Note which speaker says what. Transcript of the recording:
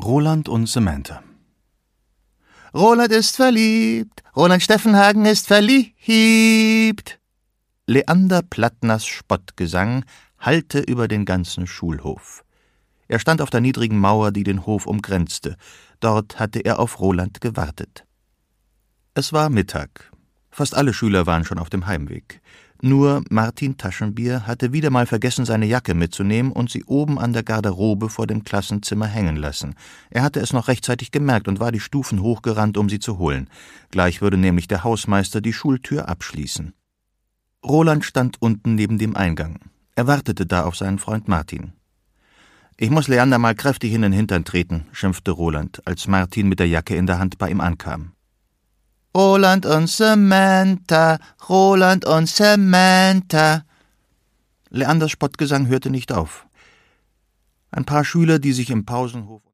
Speaker 1: Roland und Samantha.
Speaker 2: Roland ist verliebt, Roland Steffenhagen ist verliebt. Leander Plattners Spottgesang hallte über den ganzen Schulhof. Er stand auf der niedrigen Mauer, die den Hof umgrenzte. Dort hatte er auf Roland gewartet. Es war Mittag. Fast alle Schüler waren schon auf dem Heimweg. Nur Martin Taschenbier hatte wieder mal vergessen, seine Jacke mitzunehmen und sie oben an der Garderobe vor dem Klassenzimmer hängen lassen. Er hatte es noch rechtzeitig gemerkt und war die Stufen hochgerannt, um sie zu holen. Gleich würde nämlich der Hausmeister die Schultür abschließen. Roland stand unten neben dem Eingang. Er wartete da auf seinen Freund Martin. »Ich muss Leander mal kräftig in den Hintern treten«, schimpfte Roland, als Martin mit der Jacke in der Hand bei ihm ankam. »Roland und Samantha, Roland und Samantha.« Leanders Spottgesang hörte nicht auf. Ein paar Schüler, die sich im Pausenhof